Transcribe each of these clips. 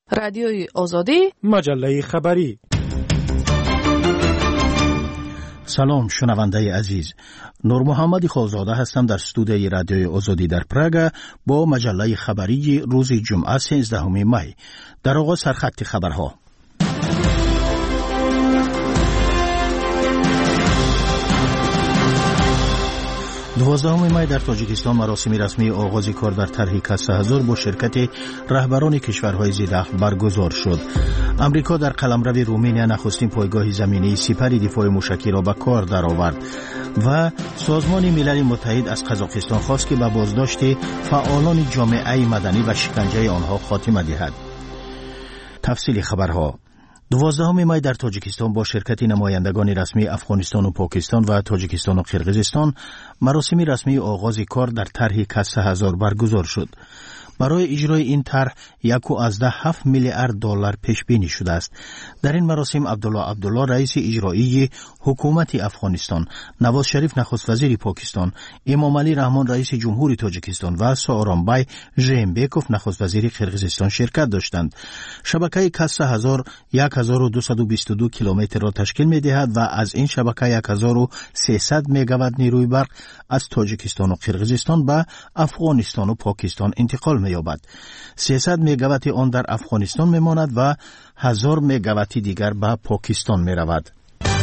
رادیوی آزادی، مجله خبری. سلام شنونده عزیز، نور محمد خوزاده هستم در استودیوی رادیوی آزادی در پراگ با مجله خبری روز جمعه 13 می. در آغاز سرخط خبرها. 12 می در تاجیکستان مراسم رسمی آغاز کار در طرح کسه هزار با شرکت رهبران کشورهای ضیع‌دخل برگزار شد. امریکا در قلمرو رومانیا نخستین پایگاه زمینی سپر دفاع موشکی را به کار درآورد و سازمان ملل متحد از قزاقستان خواست که به بازداشت فعالان جامعه مدنی و شکنجه آنها خاتمه دهد. تفصیل خبرها. 12 می در تاجیکستان با شرکت نمایندگان رسمی افغانستان و پاکستان و تاجیکستان و قرقیزستان مراسم رسمی آغاز کار در طرح کسه هزار برگزار شد. برای اجرای این طرح 1.7 میلیارد دلار پیش بینی شده است. در این مراسم عبدالله رئیس اجرایی حکومت افغانستان، نواز شریف نخست وزیر پاکستان، امام علی رحمان رئیس جمهوری تاجیکستان و سارانبای ژئمبکوف نخست وزیر قرقیزستان شرکت داشتند. شبکه کسه هزار 1222 کیلومتر را تشکیل می‌دهد و از این شبکه 1300 مگاوات نیروی برق از تاجیکستان و قرقیزستان به افغانستان و پاکستان انتقال می‌یابد. 300 مگاوات آن در افغانستان می‌ماند و 1000 مگاوات دیگر به پاکستان می‌رود.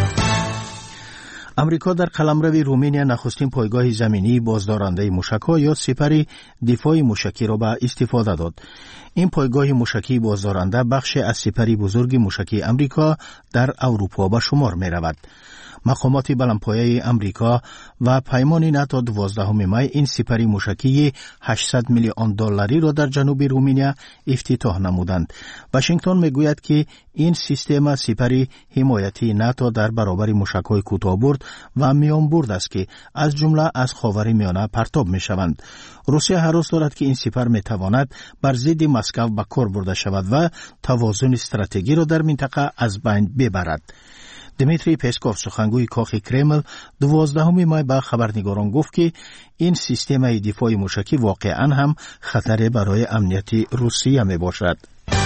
امریکا در قلمرو رومانیا نخستین پایگاه زمینی بازدارنده موشک‌ها یا سپر دفاع موشکی را به استفاده داد. این پایگاه موشکی بازدارنده بخش از سپر بزرگ موشکی امریکا در اروپا به شمار می‌رود. مقامات بلندپایه امریکا و پیمان ناتو 12 می این سپر موشکی 800 میلیون دلاری را در جنوب رومانیا افتتاح نمودند. واشنگتن میگوید که این سیستم سپر حمایتی ناتو در برابر موشک‌های کوتاه‌برد و میانبرد است که از جمله از خاورمیانه پرتاب می‌شوند. روسیه هراس دارد که این سپر می‌تواند بر ضد مسکو به کار برده شود و توازن استراتژی را در منطقه از بین ببرد. دمیتری پسکوف سخنگوی کاخ کرمل 12 می به خبرنگاران گفت که این سیستم دفاع موشکی واقعا هم خطر برای امنیت روسیه می باشد.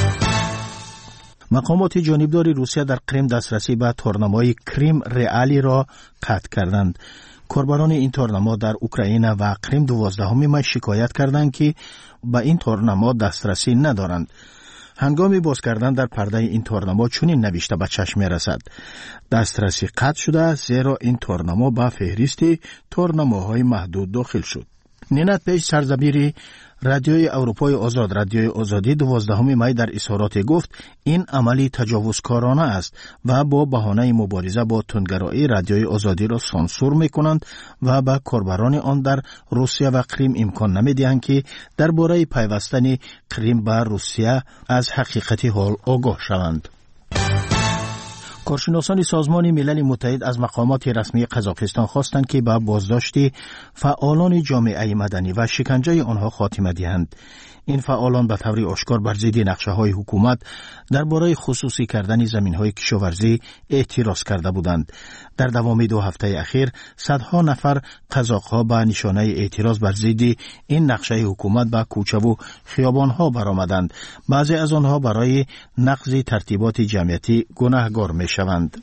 مقامات جانبدار روسیه در کرم دسترسی به تورنمای کریم رئالی را قطع کردند. کاربران این تورنما در اوکراین و کرم 12 می شکایت کردند که به این تورنما دسترسی ندارند. هنگامی باز کردن در پرده این تورنما چنین نوشته به چشم می رسد: دسترسی قطع شده زیرا این تورنما به فهرست تورنماهای محدود داخل شد. نینت پیش سرزمین رادیوی اروپای آزاد رادیوی آزادی 12 می در اظهارات گفت این عملی تجاوزکارانه است و با بهانه مبارزه با تندگرایی رادیوی آزادی را سانسور می کنند و به کاربران آن در روسیه و کریم امکان نمی دهند که درباره پیوستن کریم به روسیه از حقیقت حال آگاه شوند. کارشناسان سازمان ملل متحد از مقامات رسمی قزاقستان خواستند که به بازداشت فعالان جامعه مدنی و شکنجه آنها خاتمه دهند. این فعالان به طور آشکار بر ضد نقشه‌های حکومت درباره خصوصی کردن زمین‌های کشاورزی اعتراض کرده بودند. در دوام 2 هفته اخیر صدها نفر قزاق‌ها به نشانه اعتراض بر ضد این نقشه حکومت به کوچه و خیابان‌ها برآمدند. بعضی از آنها برای نقض ترتیبات جمعیتی گناهکار می‌شوند.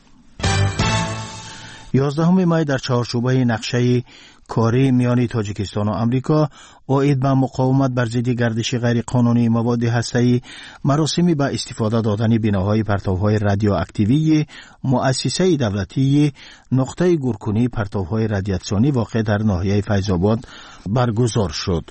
11 می در چهارچوبه نقشه کاری میان تاجیکستان و امریکا اوید به مقاومت بر ضد گردش غیر قانونی مواد هسته‌ای مراسمی به استفاده دادن بناهای پرتوهای رادیواکتیوی مؤسسه دولتی نقطه گورکنی پرتوهای رادیاسیونی واقع در ناحیه فیض‌آباد برگزار شد.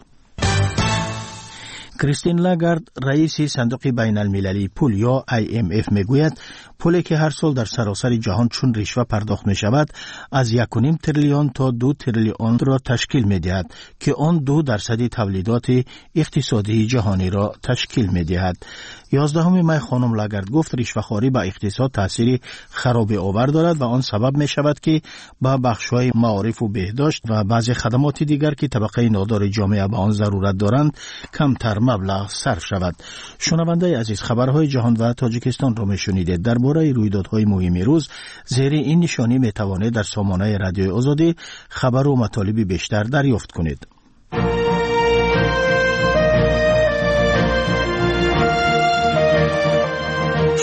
کریستین لاگارد رئیس صندوق بین المللی پول یا IMF میگوید پولی که هر سال در سراسر جهان چون رشوه پرداخت می شود از 1.5 تریلیون تا 2 تریلیون را تشکیل می دهد که آن 2% تولیدات اقتصادی جهانی را تشکیل می دهد. 11 می خانم لاگارد گفت رشوه‌خواری به اقتصاد تاثیر خراب آور دارد و آن سبب می شود که به بخش‌های معارف و بهداشت و بعضی خدمات دیگر که طبقه نادار جامعه به آن ضرورت دارند کمتر مبلغ صرف شود. شنونده عزیز، خبرهای جهان و تاجیکستان را میشنیدید. درباره رویدادهای مهم روز زیر این نشانی میتوانید در سامانه رادیوی آزادی خبر و مطالب بیشتر دریافت کنید.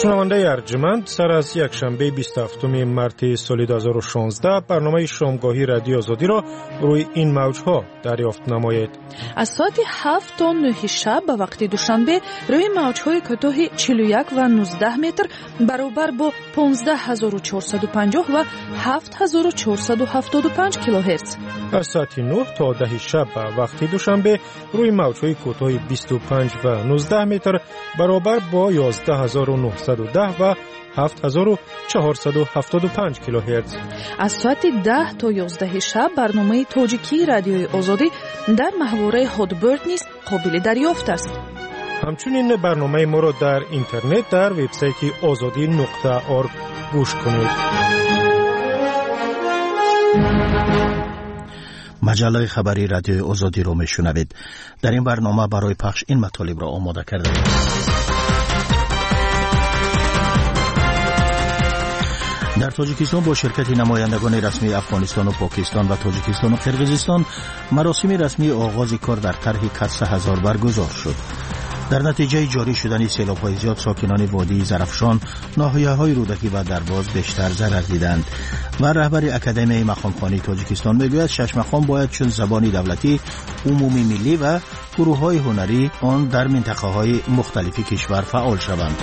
شنونده ارجمند، سر از یک شنبه 27 مارس سال 2016 برنامه شامگاهی رادیو آزادی را روی این موجها دریافت نمایید. از ساعت 7 تا 9 شب به وقت دوشنبه روی موجهای کوتاه 41 و 19 متر برابر با 15450 و 7475 کیلوهرتز. از ساعت 9 تا 10 شب به وقت دوشنبه روی موجهای کوتاه 25 و 19 متر برابر با 11910 و 7475 کیلوهرتز. از ساعت 10 تا 11 شب برنامه تاجیکی رادیوی آزادی در محوره هادبرد نیز قابل دریافت است. همچنین برنامه ما را در اینترنت در وبسایت azadi.org گوش کنید. مجله خبری رادیو آزادی را میشنوید. در این برنامه برای پخش این مطالب را آماده کرده ایم. در تاجیکستان با شرکت نمایندگان رسمی افغانستان و پاکستان و تاجیکستان و قرقیزستان مراسم رسمی آغاز کار در طرح کسه هزار برگزار شد. در نتیجه جاری شدن سیلاب‌های زیاد ساکنان وادی زرافشان، ناحیه‌های رودکی و درباز بیشتر ضرر دیدند و رهبر اکادمی مقامخوانی تاجیکستان میگوید شش مقام باید چون زبان دولتی، عمومی ملی و گروه‌های هنری آن در منطقه‌های مختلف کشور فعال شوند.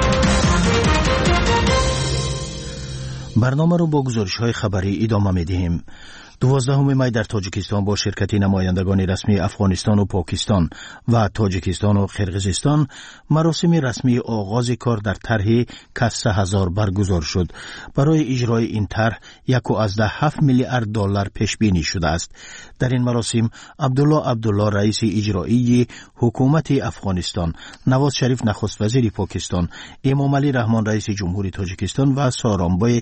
برنامه رو با گزارش‌های خبری ادامه می‌دهیم. 12 می در تاجیکستان با شرکت نمایندگان رسمی افغانستان و پاکستان و تاجیکستان و قرقیزستان مراسم رسمی آغاز کار در طرح کسه هزار برگزار شد. برای اجرای این طرح 1.7 میلیارد دلار پیش بینی شده است. در این مراسم عبدالله رئیس اجرایی حکومت افغانستان، نواز شریف نخست وزیر پاکستان، امام علی رحمان رئیس جمهوری تاجیکستان و سارانبای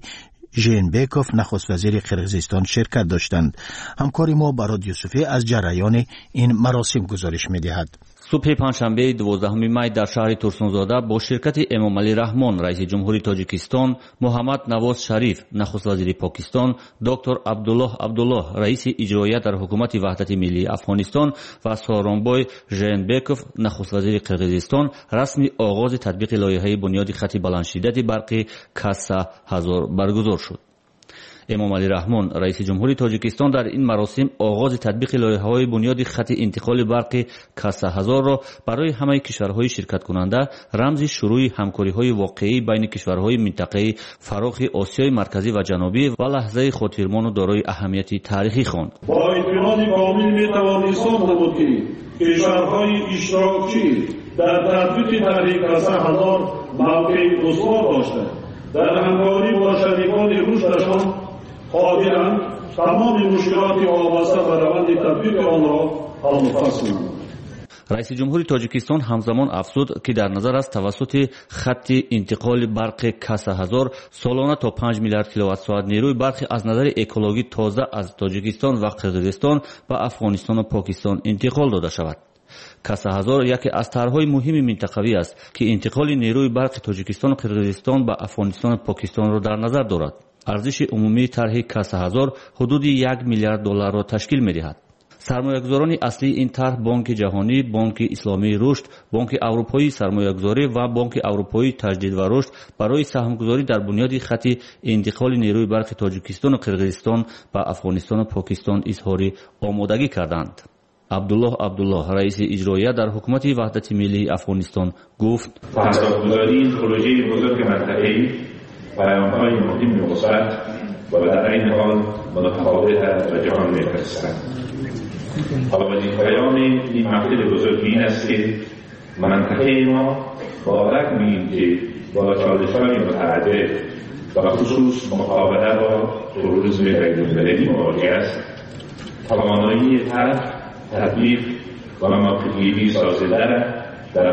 ژینبکوف نخست وزیر قرقیزستان شرکت داشتند. همکار ما براد یوسفی از جریان این مراسم گزارش می‌دهد. صبح پنجشنبه 12 می در شهر ترسونزاده با شرکت امام علی رحمان رئیس جمهوری تاجیکستان، محمد نواز شریف نخست وزیر پاکستان، دکتر عبدالله رئیس اجرایی در حکومت وحدت ملی افغانستان و سارانبای ژینبکوف نخست وزیر قرقیزستان رسمی آغاز تطبیق لایحه بنیاد خط بلندشدت برق کسه هزار برگزار شد. امام علی رحمان رئیس جمهوری تاجیکستان در این مراسم آغاز تطبیق لایحه‌های بنیاد خط انتقال برق کسه هزار را برای همه کشورهای شرکت کننده رمز شروع همکاری‌های واقعی بین کشورهای منطقه فراخ آسیای مرکزی و جنوبی و لحظه خاطرمان و دارای اهمیت تاریخی خواند. با اطمینان کامل می‌توان احساس نمود که کشورهای اشتراکی در تطبیق طرح کسه هزار موقع استوار داشتند. در همکاری با شریکان روشنشان قادرند تمام مشکلات وابسته به روند تطبیق آن را حل و فصل کنند. رئیس جمهوری تاجیکستان همزمان افزود که در نظر است توسط خط انتقال برق کسه هزار سالانه تا 5 میلیارد کیلووات ساعت نیروی برق از نظر اکولوژی تازه از تاجیکستان و قرقیزستان به افغانستان و پاکستان انتقال داده شود. کسه هزار یکی از طرح‌های مهم منطقوی است که انتقال نیروی برق تاجیکستان و قرقیزستان به افغانستان و پاکستان را در نظر دارد. ارزش عمومی طرح کسه هزار حدود 1 میلیارد دلار را تشکیل می‌دهد. سرمایه‌گذاران اصلی این طرح بانک جهانی، بانک اسلامی رشد، بانک اروپایی سرمایه‌گذاری و بانک اروپایی تجدید و رشد برای سهم‌گذاری در بنیاد خط انتقال نیروی برق تاجیکستان و قرقیزستان به افغانستان و پاکستان اظهار آمادگی کردند. عبدالله رئیس اجرایی در حکومت وحدت ملی افغانستان گفت: تحصیل‌گذاری این پروژه بزرگ منطقه‌ای پیام‌های مهم مثبت و در عین حال متفاوت به جهان می‌فرستد. وظیفه‌یان این مقصد بزرگ این است که منطقه ما با رغم که با چالش‌های متعدد و خصوص مقابله با تروریسم بین‌المللی مواجه است، توانایی تطبیق و موقع‌گیری سازنده در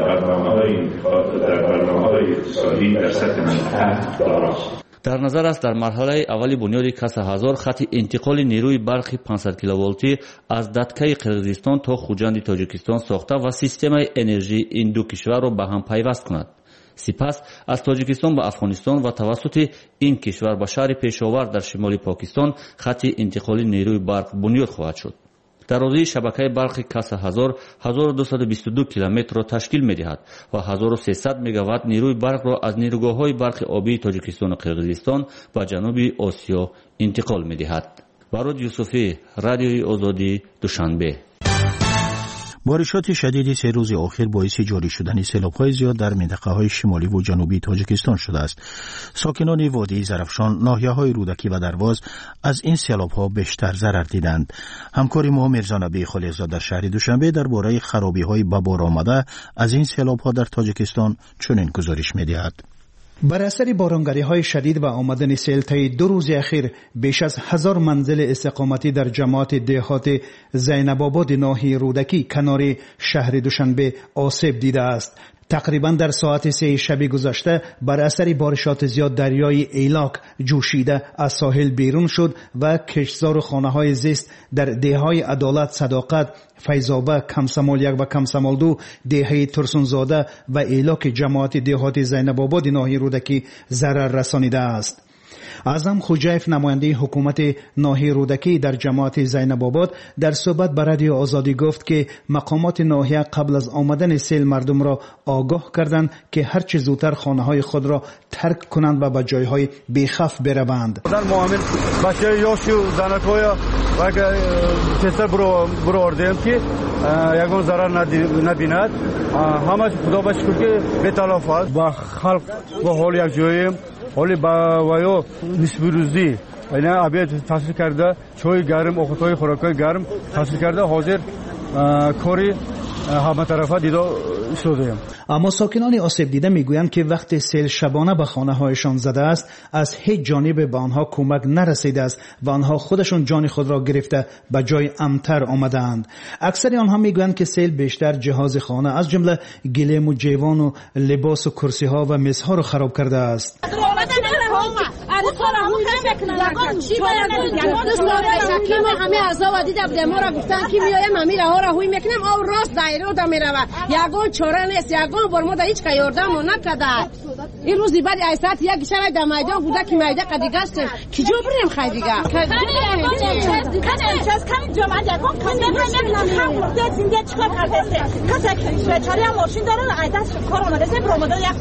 برنامه‌های اقتصادی در سطح منطقه داراست. در نظر است در مرحله اول بنیاد کسه هزار خط انتقال نیروی برق 500 کیلوولتی از ددکه قرقیزستان تا خوجند تاجیکستان ساخته و سیستم انرژی این دو کشور را به هم پیوست کند. سپس از تاجیکستان به افغانستان و توسط این کشور به شهر پیشاور در شمال پاکستان خط انتقال نیروی برق بنیاد خواهد شد. дарозаи шабакаи барқи каса 1000 1222 километр ро ташкил медиҳад ва 1300 мегаватт нерӯи барқро аз нерӯгоҳҳои барқи обии тоҷикистону қирғизистон ба ҷануби осиё интиқол медиҳад. барод юсуфӣ, радиои озодӣ, душанбе. بارشات شدید 3 روز اخیر باعث جاری شدن سیلاب‌های زیاد در منطقه‌های شمالی و جنوبی تاجیکستان شده است. ساکنان وادی زرافشان، ناحیه‌های رودکی و درواز از این سیلاب‌ها بیشتر ضرر دیدند. همکار ما میرزا نبی خالقزاد در شهر دوشنبه درباره خرابی‌های به بار آمده از این سیلاب‌ها در تاجیکستان چنین گزارش می‌دهد. بر اثر بارانگری‌های شدید و آمدن سیل طی 2 روز اخیر بیش از 1000 منزل استقامتی در جماعت دهات زینب آباد ناحیه رودکی کنار شهر دوشنبه آسیب دیده است. تقریبا در ساعت 3 شب گذشته بر اثر بارشات زیاد دریای ایلاک جوشیده از ساحل بیرون شد و کشتزار خانه‌های زیست در دهه‌های عدالت، صداقت، فیض‌آباد، کمسمال 1 و کمسمال 2، دهه ترسونزاده و ایلاک جماعت دهات زینب آباد ناحیه رودکی ضرر رسانیده است. اعظم خوجایف نماینده حکومت ناحیه رودکی در جماعت زینب آباد در صحبت با رادیو آزادی گفت که مقامات ناحیه قبل از آمدن سیل مردم را آگاه کردند که هر چه زودتر خانه‌های خود را ترک کنند و به جایهای بیخوف بروند. در معامل بچه یاشی و زنک‌های و چسر برو آردیم که یکان ضرر نبیند. همه خدا با شکر که به تلف است. با خلق با حال یک جاییم حالی با وایو نسبی روزی اینا آبی تحصیل کرده، چای گرم، آفتای خوراکای گرم تحصیل کرده، حاضر کاری همه طرفه دیده شدیم. اما ساکنان آسیب دیده میگویند که وقتی سیل شبانه به خانه هایشان زده است از هیچ جانب به آنها کمک نرسیده است و آنها خودشون جان خود را گرفته به جای امن‌تر آمدند. اکثر آنها میگویند که سیل بیشتر جهاز خانه از جمله گلیم و جیوان و لباس و کرسی ها و میزها را خراب کرده است. همه اعضا دیدم دما را گفتن که میایم همین راه را هوی میکنیم او راست دایره را میروه یگان چاره نیست یگان بر ما هیچ که یاردم نکرده. این روزی بعد ایستاد یک شب در میدان بوده که میدان قدیگه است کی جو بریم خیر دیگه کن جمعه یگان کن هم مرده زنده چیکار کرده کسی که چاری ماشین داره ایداس کار اومده برآمده یک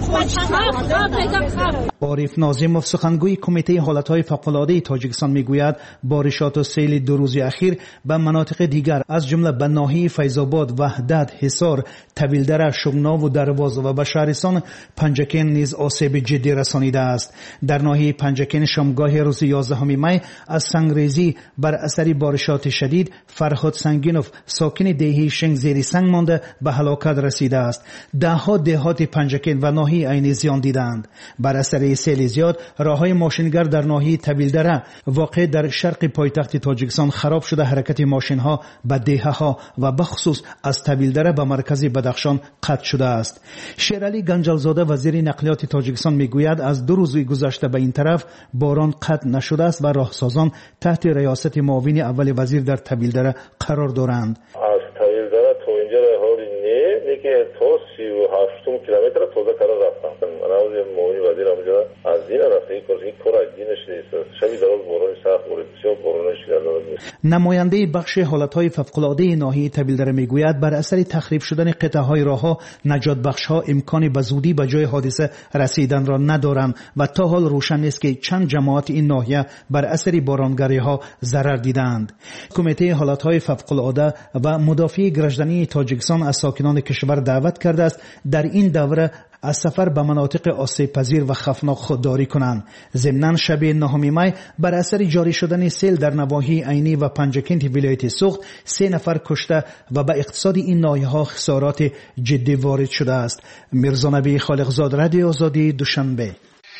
عارف ناظموف سخنگوی کمیته حالتهای فوق‌العاده تاجیکستان میگوید بارشات و سیل 2 روز اخیر به مناطق دیگر از جمله به ناحیه فیض‌آباد، وحدت، حصار، طویلدره، شغنا و درواز و به شهرستان پنجکین نیز آسیب جدی رسانیده است. در ناحیه پنجکین شامگاه روز 11 می از سنگریزی بر اثر بارشات شدید فرهاد سنگینوف ساکن دهه شنگ زیر سنگ مانده به هلاکت رسیده است. دهها دهات پنجکین و ناحیه عین زیان دیدند. بر اثر سیل زیاد راههای ماشینگر در ناحیه طویلدره واقع در شرق پایتخت تاجیکستان خراب شده، حرکت ماشین‌ها به دهه‌ها و بخصوص از طویلدره به مرکز بدخشان قطع شده است. شیرعلی گنجلزاده وزیر نقلیات تاجیکستان میگوید از 2 روز گذشته به این طرف باران قطع نشده است و راهسازان تحت ریاست معاون اول وزیر در طویلدره قرار دارند. از طویلدره تا اینجا حالی نه میگه تا 38 کیلومتر تازه کار رفتم. من از معاون وزیر اونجا از این رفته این کار دینش نیست. شبی دراز باران سخت بود، بسیار باران شدید. نماینده بخش حالتهای فوق‌العاده ناحیه طویلدره میگوید بر اثر تخریب شدن قطعه‌های راه‌ها نجات بخش‌ها امکان به زودی به جای حادثه رسیدن را ندارند و تا حال روشن نیست که چند جماعت این ناحیه بر اثر بارانگری‌ها ضرر دیدند. کمیته حالتهای فوق‌العاده و مدافع گرجدنی تاجیکستان از ساکنان کشور دعوت کرده است در این دوره از سفر به مناطق آسیب پذیر و خطرناک خودداری کنند. ضمناً شب 9 می بر اثر جاری شدن سیل در نواحی عینی و پنجکین ولایت سوخت 3 نفر کشته و به اقتصاد این ناحیه‌ها خسارات جدی وارد شده است. میرزا نبی خالقزاد، رادیو آزادی، دوشنبه.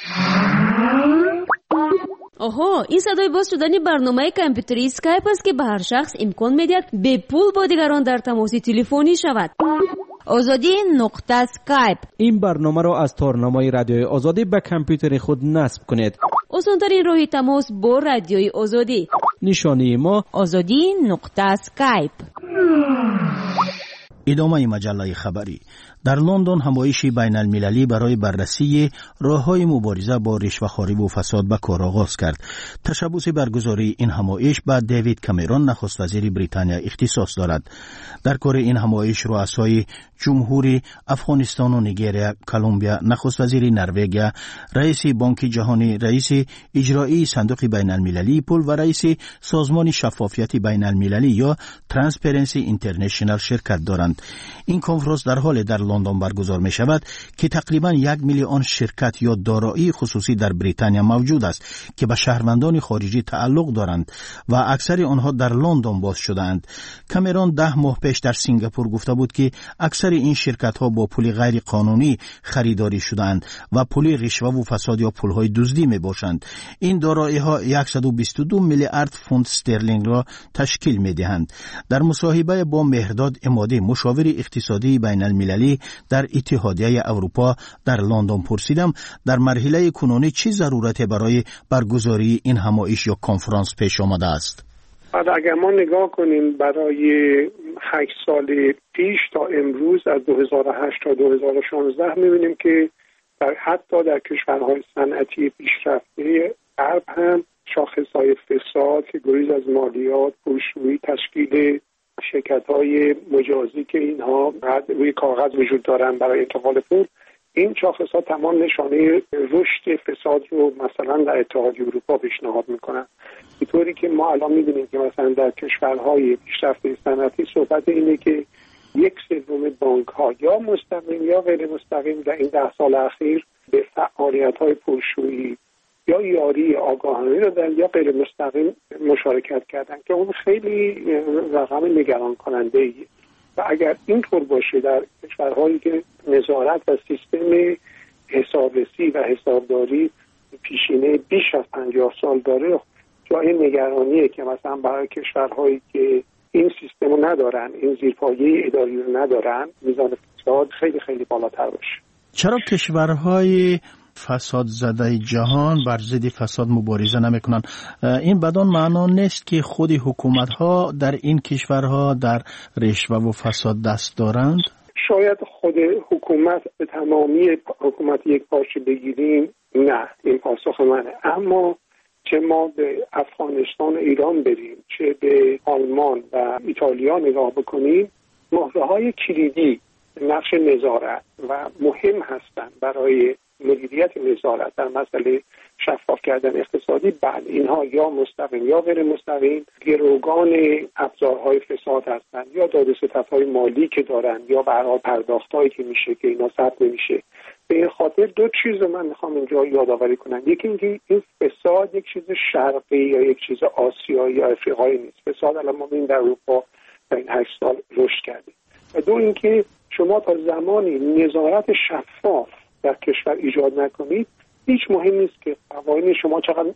آها، این صدای باز شدن برنامه کامپیوتری اسکایپ است که به هر شخص امکان می‌دهد به پول با دیگران در تماس تلفنی شود. azadi.skype. این برنامه را از تارنمای رادیوی آزادی به کامپیوتر خود نصب کنید. آسان‌ترین راه تماس با رادیوی آزادی. نشانی ما azadi.skype. ادامه مجله خبری. در لندن همایشی بین المللی برای بررسی راه‌های مبارزه با رشوه‌خواری و فساد به کار آغاز کرد. تشبث برگزاری این همایش به دیوید کامرون نخست وزیر بریتانیا اختصاص دارد. در کار این همایش رؤسای جمهوری افغانستان و نیگریا، کلمبیا، نخست وزیر نروژ، رئیس بانک جهانی، رئیس اجرایی صندوق بین المللی پول و رئیس سازمان شفافیت بین المللی یا ترانسپرنسی اینترنشنال شرکت دارند. این کنفرانس در حال در لندن برگزار می شود که تقریبا 1 میلیون شرکت یا دارایی خصوصی در بریتانیا موجود است که به شهروندان خارجی تعلق دارند و اکثر آنها در لندن باز شدند. کامرون 10 ماه پیش در سنگاپور گفته بود که اکثر این شرکت ها با پول غیر قانونی خریداری شدند و پول رشوه و فساد یا پول های دزدی می باشند. این دارایی ها 122 میلیارد پوند استرلینگ را تشکیل می دهند. در مصاحبه با مهرداد عمادی مشاور اقتصادی بین المللی در اتحادیه اروپا در لندن پرسیدم در مرحله کنونی چه ضرورت برای برگزاری این همایش یا کنفرانس پیش آمده است؟ اگر ما نگاه کنیم برای 8 سال پیش تا امروز از 2008 تا 2016 می‌بینیم که حتی در کشورهای صنعتی پیشرفته غرب هم شاخص‌های فساد که گریز از مالیات، پولشویی، تشکیل شرکت‌های مجازی که اینها روی کاغذ وجود دارن برای انتقال پول، این شاخص‌ها تمام نشانه رشد فساد رو مثلا در اتحادیه اروپا پیشنهاد میکنن. اینطوری که ما الان می‌بینیم که مثلا در کشورهای پیشرفته صنعتی صحبت اینه که 1/3 بانک‌ها یا مستقیم یا غیر مستقیم در این 10 سال اخیر به فعالیت‌های پولشویی یا یاری آگاهانه دادن یا غیر مستقیم مشارکت کردن که اون خیلی رقم نگران کننده ایه. و اگر اینطور باشه در کشورهایی که نظارت و سیستم حسابرسی و حسابداری پیشینه بیش از 50 سال داره، جای نگرانیه که مثلا برای کشورهایی که این سیستم رو ندارن، این زیرپایه اداری رو ندارن، میزان فساد خیلی خیلی بالاتر باشه. چرا کشورهای فساد زده جهان بر ضد فساد مبارزه نمیکنن؟ این بدان معنا نیست که خود حکومت ها در این کشورها در رشوه و فساد دست دارند؟ شاید خود حکومت به تمامی حکومت یک پارچه بگیریم، نه، این پاسخ منه. اما چه ما به افغانستان و ایران بریم، چه به آلمان و ایتالیا نگاه بکنیم، مهره‌های کلیدی نقش نظارت و مهم هستند برای مدیریت نظارت در مسئله شفاف کردن اقتصادی. بعد اینها یا مستقیم یا غیر مستقیم گروگان ابزارهای فساد هستند، یا دادوستدهای مالی که دارن، یا به هر حال پرداختایی که میشه که اینا ثبت نمیشه. به این خاطر 2 چیز رو من میخوام اینجا یادآوری کنم. یکی اینکه این فساد یک چیز شرقی یا یک چیز آسیایی یا افریقایی نیست. فساد الان ما در اروپا در این 8 سال رشد کرده. و 2 اینکه شما تا زمانی نظارت شفاف در کشور ایجاد نکنید، هیچ مهم نیست که قوانین شما چقدر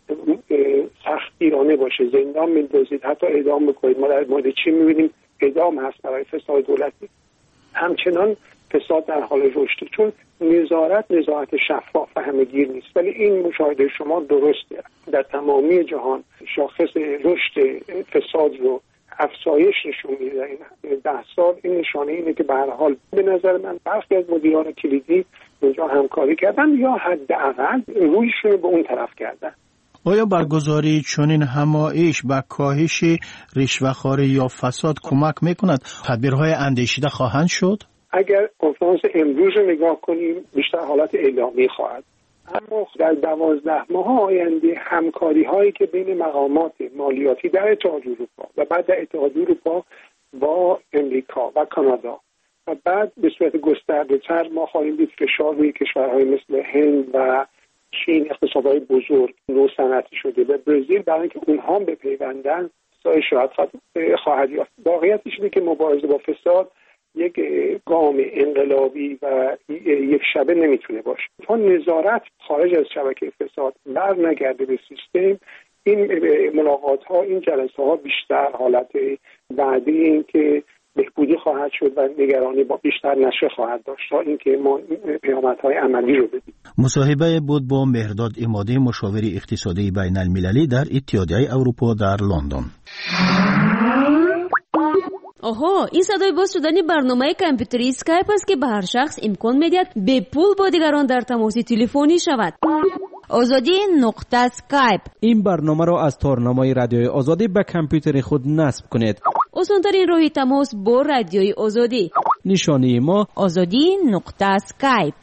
سختگیرانه باشه، زندان میندازید، حتی اعدام بکنید. ما در مورد چی میبینیم؟ اعدام هست برای فساد دولتی. همچنان فساد در حال رشده، چون نظارت شفاف و همه‌گیر نیست. ولی این مشاهده شما درسته، در تمامی جهان شاخص رشد فساد رو افزایش نشون میده در این 10 سال. این نشانه اینه که به هر حال به نظر من برخی از مدیران کلیدی اونجا همکاری کردن یا حداقل رویشون به اون طرف کردن. آیا برگزاری چنین همایش به کاهش رشوه‌خواری یا فساد کمک میکند؟ تدبیرهای اندیشیده خواهند شد؟ اگر کنفرانس امروز رو نگاه کنیم بیشتر حالت اعلامی خواهد، اما در 12 ماه آینده همکاری هایی که بین مقامات مالیاتی در اتحادیه اروپا و بعد در اتحادیه اروپا با امریکا و کانادا و بعد به صورت گسترده تر ما خواهیم دید فشار روی کشورهای مثل هند و چین، اقتصادهای بزرگ نوصنعتی شده و برزیل، برای اینکه اونها هم بپیوندن شاید خواهد یافت. واقعیتش اینه که مبارزه با فساد یک گام انقلابی و یک شبه نمیتونه باشه. تا نظارت خارج از شبکه فساد بر نگرده به سیستم، این ملاقات ها، این جلسه ها بیشتر حالت وعده این که بهبودی خواهد شد و نگرانی با بیشتر نشه خواهد داشت تا اینکه ما پیامدهای عملی رو ببینیم. مصاحبه بود با مهرداد عمادی مشاور اقتصادی بین المللی در اتحادیه اروپا در لندن. آها، این صدای باز شدن برنامه کامپیوتری اسکایپ است که به هر شخص امکان میدهد به پول با دیگران در تماس تلفنی شود. آزادی نقطه اسکایپ. این برنامه را از تارنمای رادیوی آزادی به کامپیوتر خود نصب کنید. آسان‌ترین راه تماس با رادیوی آزادی. نشانی ما آزادی نقطه اسکایپ.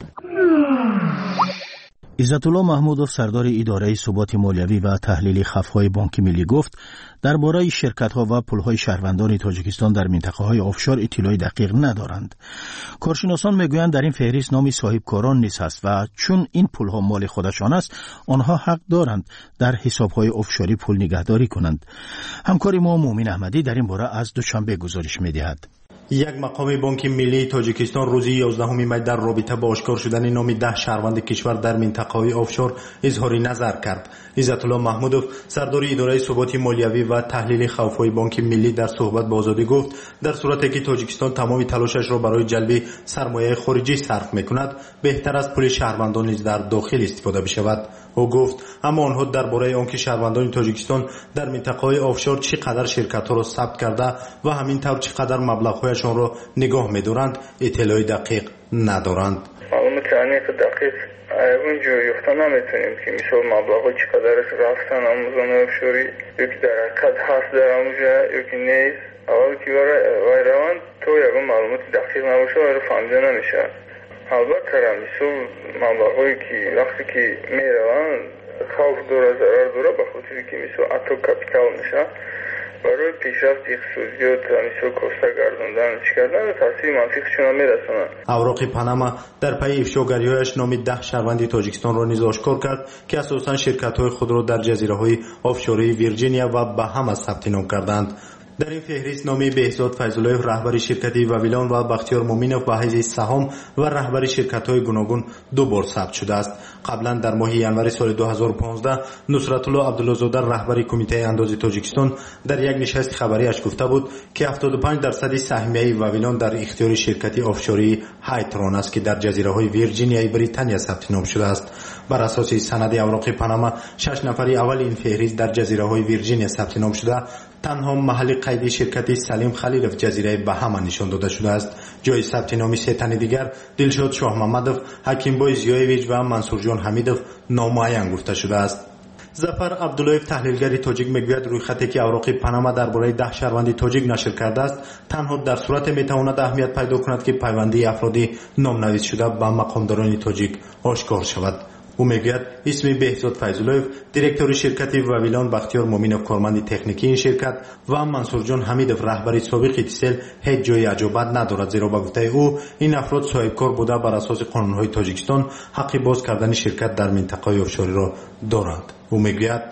عزت‌الله محمودوف سردار اداره ثبات مالیوی و تحلیل خف‌های بانک ملی گفت درباره شرکت‌ها و پول‌های شهروندان تاجیکستان در منطقه‌های آفشور اطلاع دقیق ندارند. کارشناسان میگویند در این فهرست نام صاحبکاران نیز است و چون این پول‌ها مال خودشان است آنها حق دارند در حساب‌های آفشوری پول نگهداری کنند. همکار ما مومن احمدی در این باره از دوشنبه گزارش می‌دهد. یک مقام بانک ملی تاجیکستان روز 11 می در رابطه با آشکار شدن نام 10 شهروند کشور در منطقه‌های آفشور اظهار نظر کرد. عزت‌الله محمودوف سردار اداره ثبات مالیوی و تحلیل خوف‌های بانک ملی در صحبت با آزادی گفت در صورتی که تاجیکستان تمام تلاشش را برای جلب سرمایه خارجی صرف می‌کند بهتر است پول شهروندان نیز در داخل استفاده بشود. او گفت اما آنها درباره آنکه شهروندان تاجیکستان در منطقه‌های آفشور چقدر شرکت‌ها را ثبت کرده و همین طور چقدر مبلغ‌هایشان را نگاه می‌دارند اطلاع دقیق ندارند. معلومات دقیق اونجا یافته نمیتونیم که مثلا مبلغ چقدرش رفتن آموزان آفشوری یکی در حقیقت هست در آموزا یکی نیست. اول که وای روان تو یکم معلومات دقیق نباشه وای رو فهمیده نمیشه. البته مثلا مبلغی که وقتی که میروان خوف داره ضرر داره به خاطری که مثلا اتو کپیتال میشه برای پیشرفت اقتصادیات مثل کوسته گرداندن چیکردن تاثیر منطقشون میرسونن. اوراق پاناما در پی افشاگری‌هایش نام 10 شهروند تاجیکستان را نیز آشکار کرد که اساساً شرکت‌های خود را در جزیره‌های آفشوری ویرجینیا و بهاما ثبت نام کردند. در این فهرست نام بهزاد فیض‌الله رهبر شرکت واویلان و بختیار مومینوف به حیث سهام و رهبر شرکت‌های گوناگون دو بار ثبت شده است. قبلا در ماه ژانویه سال 2015 نصرت الله عبدالله‌زاده رهبر کمیته اندازه تاجیکستان در یک نشست خبریش گفته بود که 75% سهمیه واویلان در اختیار شرکت آفشوری هایترون است که در جزیره‌های ویرجینیا بریتانیا ثبت نام شده است. بر اساس سند اوراق پاناما 6 نفر اول این فهرست در جزیره‌های ویرجینیا ثبت نام شده. تنها محل قیدی شرکت سلیم خلیلوف جزیره بهاما نشان داده شده است. جای ثبت نام سه تن دیگر دلشاد شاه محمدوف، حکیم بای زیایویچ و منصور جان حمیدوف نامعین گفته شده است. ظفر عبداللهیف تحلیلگر تاجیک میگوید رویخطی که اوراق پاناما درباره 10 شهروند تاجیک نشر کرده است تنها در صورت میتواند اهمیت پیدا کند که پیوندی افرادی نامنویس شده به مقامداران تاجیک آشکار شود. او میگوید اسم بهزاد فیض‌الله دیرکتور شرکت واویلان، بختیار مومینوف کارمند تکنیکی این شرکت و منصور جان حمیدوف رهبر سابق ایتیسل هیچ جای عجابت ندارد، زیرا به گفته او این افراد صاحبکار بوده بر اساس قانون‌های تاجیکستان حق باز کردن شرکت در منطقه آفشوری را دارند. او میگوید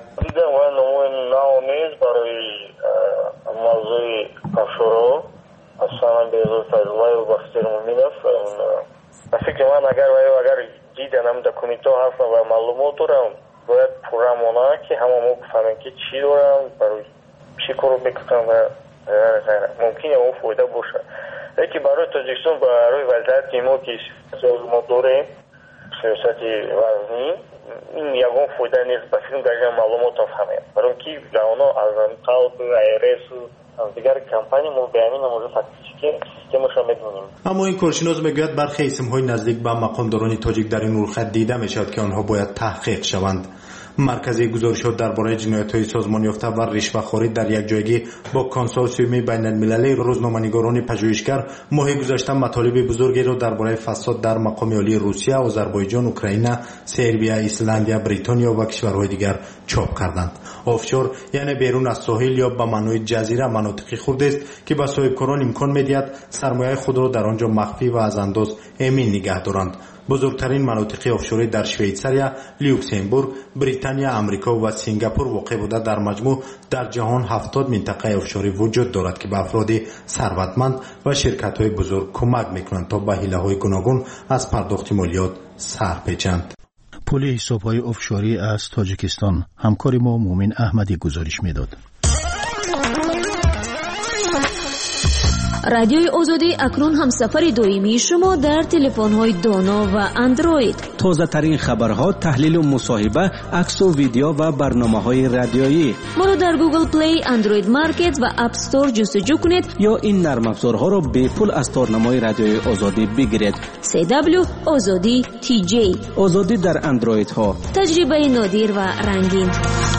موضوع آفشور اصلا بهزاد فیض‌الله و بختیار مومینوف فکر من اگر دیدنم دکومنت‌ها هستن و معلومات دارم باید پورا مونه که همه ما بفهمیم که چی دارم برای چی کارو بکنم و غیره. ممکنه اون فایده باشه لیکن برای تاجیکستان برای وضعیت ما که ما داریم سیاست وزنی این یکم فایده نیست. بس این دقیقا معلومات فهمیم برای که اونا از قلب ایرس دیگر کمپانی ما به همین موضوع فکتیکی که ما میدونیم. اما این کارشناس میگوید برخی اسم‌های نزدیک به مقامداران تاجیک در این رویخط دیده میشود که آنها باید تحقیق شوند. مرکز گزارشات درباره جنایت‌های سازمان یافته و رشوه‌خواری در یک جایگی با کنسورسیوم بین‌المللی روزنامه‌نگاران پژوهشگر ماه گذشته مطالب بزرگی را درباره فساد در مقام عالی روسیه، آذربایجان، اوکراین، سربیا، ایسلندیا، بریتانیا و کشورهای دیگر چاپ کردند. آفشور یعنی بیرون از ساحل یا به معنای جزیره مناطقی خرد است که به صاحبکاران امکان می‌دهد سرمایه خود را در آنجا مخفی و از انداز امین نگه دارند. بزرگترین مناطق آفشوری در شویتزاریا، لوکزامبورگ، بریتانیا، امریکا و سنگاپور واقع بوده. در مجموع در جهان 70 منطقه آفشوری وجود دارد که به افراد ثروتمند و شرکت‌های بزرگ کمک می‌کنند تا به حیله‌های گوناگون از پرداخت مالیات سر پیچند. پول حساب‌های آفشوری از تاجیکستان همکار ما مومن احمدی گزارش می‌داد. رادیوی آزادی اکنون هم سفر دائمی شما در تلفن‌های دانا و اندروید. تازه ترین خبرها، تحلیل و مصاحبه، عکس و ویدیو و برنامه‌های رادیویی. ما را در گوگل پلی، اندروید مارکت و اپ استور جستجو کنید یا این نرم افزارها را به پول از تارنمای رادیوی آزادی بگیرید. CW آزادی TJ. آزادی در اندروید ها. تجربه نادر و رنگین.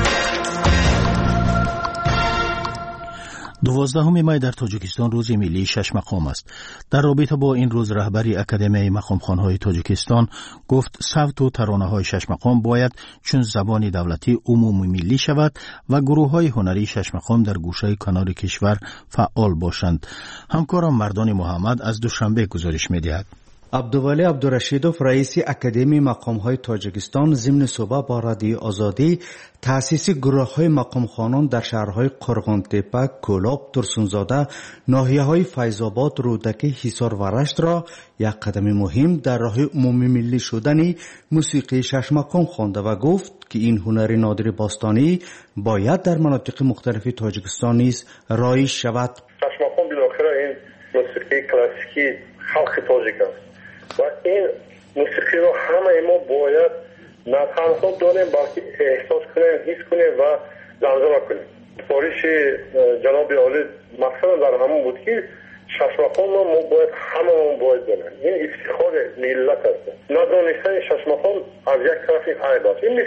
12 می در تاجیکستان روز ملی شش مقام است. در رابطه با این روز رهبری اکادمی مقامخوان‌های تاجیکستان گفت صوت و ترانه‌های شش مقام باید چون زبان دولتی عمومی ملی شود و گروه‌های هنری شش مقام در گوشه کنار کشور فعال باشند. همکارم مردان محمد از دوشنبه گزارش می‌دهد. عبدالولی عبدالرشیدوف رئیس اکادمی مقام‌های تاجیکستان ضمن صحبت با رادیو آزادی تأسیس گروه‌های مقامخوانان در شهرهای قرغان‌تپه، کولاب، ترسونزاده، ناحیه‌های فیض‌آباد، رودکی، حصار و رشت را یک قدم مهم در راه عمومی ملی شدن موسیقی شش مقام خوانده و گفت که این هنر نادر باستانی باید در مناطق مختلف تاجیکستان نیز رایج شود. شش مقام بالاخره این موسیقی کلاسیکی خلق تاجیک است و این موسیقی رو همه ما باید نه تنها داریم بلکه احساس کنیم، حس کنیم و لمس کنیم. سفارش جناب عالی مقصد در همون بود که شش مقام ما باید همه باید دانیم. این افتخار ملت است. ندانستن شش مقام از یک طرف عیب است. این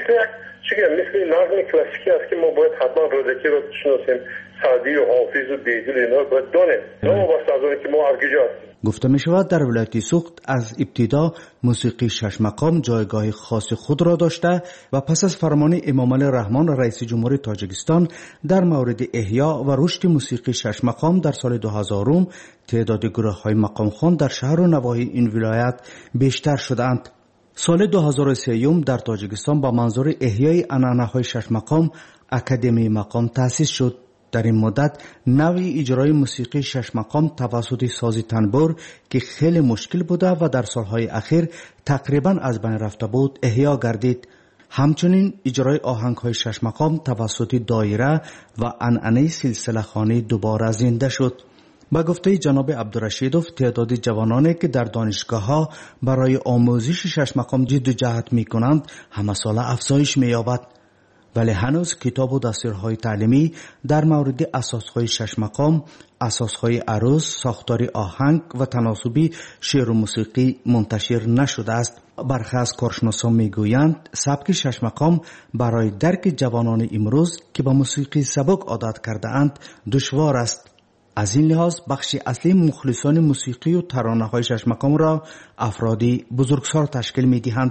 مثل نظم کلاسیکی است که ما باید حتما رودکی رو بشناسیم، سعدی و حافظ و بیجل اینا رو باید دانیم. نه واسه از اون که ما از کجا هستیم. گفته می شود در ولایت سوخت از ابتدا موسیقی شش مقام جایگاه خاص خود را داشته و پس از فرمان امام علی رحمان رئیس جمهوری تاجیکستان در مورد احیا و رشد موسیقی شش مقام در سال 2000 تعداد گروه‌های مقام خوان در شهر و نواحی این ولایت بیشتر شدند. سال 2003 در تاجیکستان با منظور احیای عنعنه‌های شش مقام اکادمی مقام تأسیس شد. در این مدت نوع اجرای موسیقی شش مقام توسط ساز تنبور که خیلی مشکل بوده و در سالهای اخیر تقریبا از بین رفته بود احیا گردید. همچنین اجرای آهنگ‌های شش مقام توسط دایره و عنعنه سلسله خوانی دوباره زنده شد. با گفته جناب عبدالرشیدوف تعداد جوانانی که در دانشگاه‌ها برای آموزش شش مقام جد و جهد می‌کنند همه ساله افزایش می‌یابد. ولی هنوز کتاب و دستورهای تعلیمی در مورد اساسهای شش مقام، اساسهای عروض، ساختار آهنگ و تناسبی شعر و موسیقی منتشر نشده است. برخی از کارشناسان میگویند سبک شش مقام برای درک جوانان امروز که با موسیقی سبک عادت کرده اند دشوار است. از این لحاظ بخش اصلی مخلصان موسیقی و ترانه‌های شش مقام را افرادی بزرگسال تشکیل می‌دهند.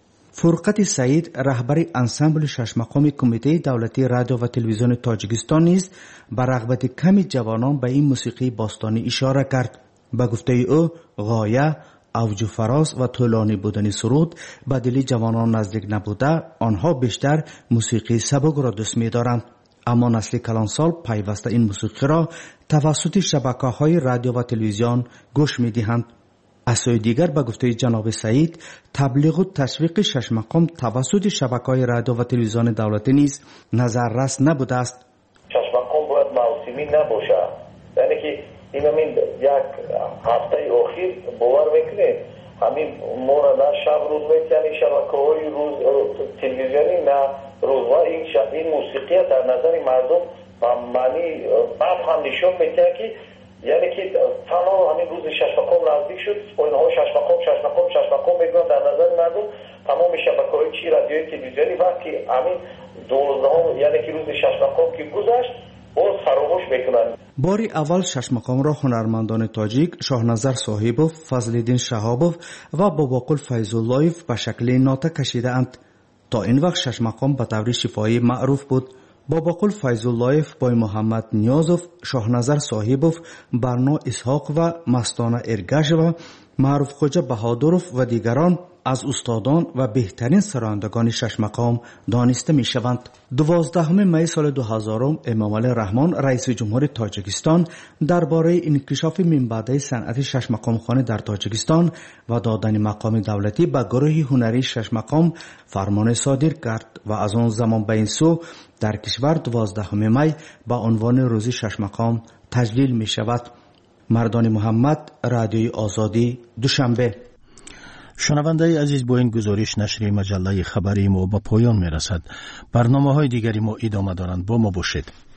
فرقت سعید رهبر انسامبل شش مقام کمیته دولتی رادیو و تلویزیون تاجیکستان نیز به رغبت کمی جوانان به این موسیقی باستانی اشاره کرد. به گفته او غایه، اوج و فراز و طولانی بودن سرود به دل جوانان نزدیک نبوده، آنها بیشتر موسیقی سبک را دوست می‌دارند. اما نسل کلانسال پیوسته این موسیقی را توسط شبکه‌های رادیو و تلویزیون گوش می‌دهند. از سوی دیگر به گفته جناب سعید تبلیغ و تشویق شش مقام توسط شبکه‌های رادیو و تلویزیون دولتی نیز نظررس نبوده است. شش مقام باید موسمی نباشه، یعنی که این یک هفته اخیر باور میکنید همین ما را نه شب روز میکنی شبکه‌های روز تلویزیونی نه روز و این موسیقی در نظر مردم معنی بعد هم نشون میده که یعنی که تمام همین روز شش مقام نزدیک شد، اینها شش مقام میگن در نظر مردم تمام شبکه‌های چی رادیویی تلویزیونی وقتی همین 12 یعنی که روز شش مقام که گذشت باز فراموش میکنن. باری اول شش مقام را هنرمندان تاجیک شاهنظر صاحبوف، فضل‌الدین شهابوف و باباقل فیض‌اللهیف به شکل ناته کشیده اند. تا این وقت شش مقام به طور شفاهی معروف بود. باباقل فیض‌اللهیف، بای محمد نیازوف، شاهنظر صاحبوف، برنا اسحاق و مستانه ارگش و معروف خوجه بهادروف و دیگران از استادان و بهترین سرایندگان شش مقام دانسته می شوند. 12 می سال 2000 امام علی رحمان رئیس جمهور تاجیکستان درباره انکشاف من بعد صنعت شش مقام خوانی در تاجیکستان و دادن مقام دولتی به گروه هنری شش مقام فرمان صادر کرد و از آن زمان به این سو در کشور 12 می به عنوان روز شش مقام تجلیل می شود. مردان محمد، رادیوی آزادی، دوشنبه. شنونده عزیز، با این گزارش نشر مجله خبری ما به پایان می رسد. برنامه های دیگری ما ادامه دارند. با ما باشید.